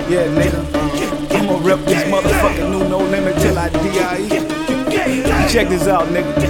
Yeah, nigga. I'ma rep this motherfucking new No Limit till I die. Check this out,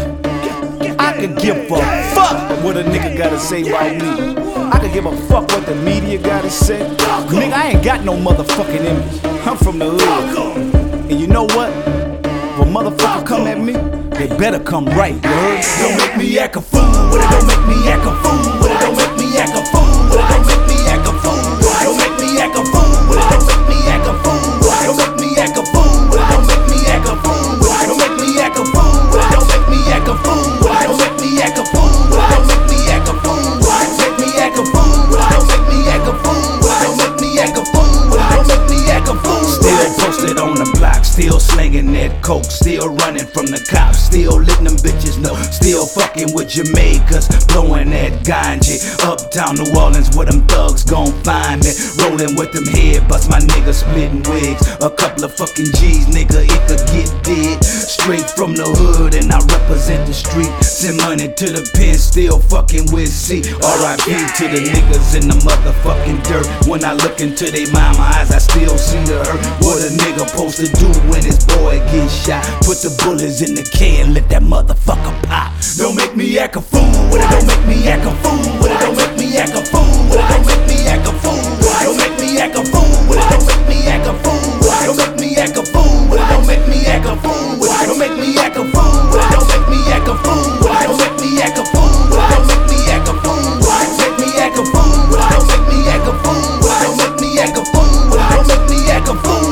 nigga. I could give a fuck what a nigga gotta say about me. I could give a fuck what the media gotta say. Nigga, I ain't got no motherfucking image. I'm from the hood. And you know what? If a motherfucker come at me, they better come right, you heard? Don't make me act a fool. Don't make me act a fool. Don't make me act a fool. Don't make me act a fool. Don't make me act a fool. Don't make me act a fool. Don't make me act a fool. Don't make me act a fool. Don't make me act a fool. Don't make me act a fool. Don't make me act a fool. Don't make me act a fool. Make me act a fool. Don't make me act a fool. Don't make me act a fool. Don't make me act a fool. Still posted on the block, still slinging that coke, still running from the cops, still letting them bitches know, still fucking with Jamaicans, blowing that ganja. Uptown New Orleans where them thugs gon' find me, rolling with them head bust, my nigga splitting wigs, a couple of fucking G's, nigga, it could get dead. Straight from the hood and I represent the street, send money to the pen, still fucking with C. R.I.P. to the niggas in the motherfucking dirt. When I look into they mama eyes, I still see the hurt. What a nigga supposed to do when his boy gets shot? Put the bullets in the can, let that motherfucker pop. Don't make me act a fool. Don't make me act a fool. Don't make me act a fool. Don't make me act a fool. Don't make me act a fool. Don't make me act a fool. Don't make me act a fool. Don't make me act a fool. Don't make me act a fool. Don't make me act a fool. Don't make me act a fool. Don't make me act a fool. Make me act a fool. Don't make me act a fool. Don't make me act a fool. Don't make me act a fool.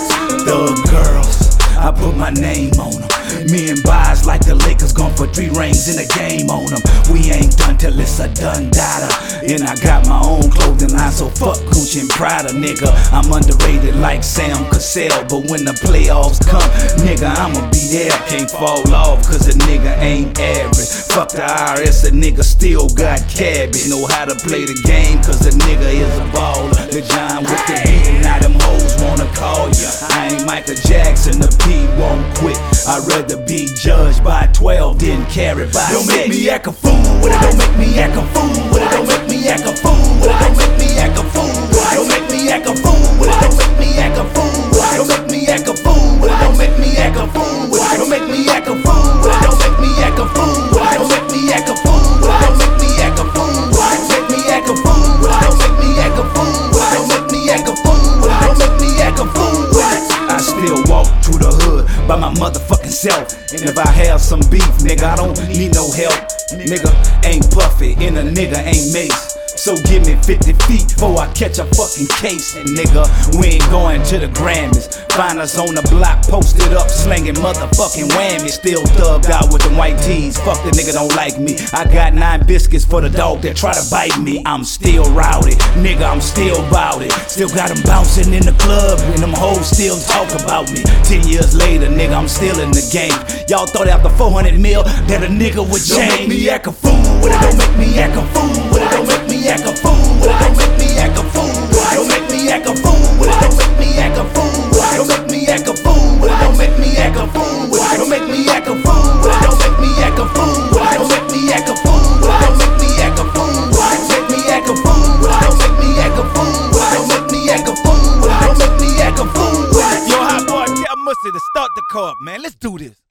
Thug girls, I put my name on them. Me and Boz like the Lakers gone for 3 rings in the game on them. We ain't done till it's a done data. And I got my own clothing line, so fuck Gucci and Prada, nigga. I'm underrated like Sam Cassell, but when the playoffs come, nigga, I'ma be there. Can't fall off cause a nigga ain't average. Fuck the IRS, a nigga still got cabbage. Know how to play the game cause a nigga is a baller. The John with the beat, now them hoes wanna call ya. I ain't Michael Jackson, the P won't quit. I'd rather be judged by 12 than carried by 6. Don't make me act a fool. Don't make me act a fool. Don't make me act a fool. Don't make me act a fool. Don't make me act a fool. Don't make me act a fool. Don't make me act a fool. Don't make me act a fool. Don't make me act a fool. Don't make me act a fool. Don't make me act a fool. Don't make me act a fool. Make me act a fool. Don't make me act a fool. Don't make me act a fool. Don't make me act a fool. I still walk through the hood by my motherfucking self. And if I have some beef, nigga, I don't need no help. Nigga ain't Buffy and a nigga ain't Mace. So give me 50 feet before I catch a fucking case. And nigga, we ain't going to the Grammys. Find us on the block, posted up, slinging motherfucking whammies. Still thugged out with them white tees. Fuck the nigga don't like me. I got 9 biscuits for the dog that try to bite me. I'm still rowdy, nigga, I'm still bout it. Still got them bouncing in the club and them hoes still talk about me. 10 years later, nigga, I'm still in the game. Y'all thought after 400 mil that a nigga would change. Don't make me act a fool. Don't make me act a fool. Don't make me act a fool. Don't make me act a fool. Don't make me act a fool. Don't make me act a fool. Don't make me act a fool. Don't make me act a fool. Don't make me act a fool. Don't make me act a fool. Don't make me act a fool. Don't make me act a fool. Make me act a fool. Don't make me act a fool. Don't make me act a fool. Don't make me act a fool. Yo, hot boy, tell Mussy to start the car, man. Let's do this.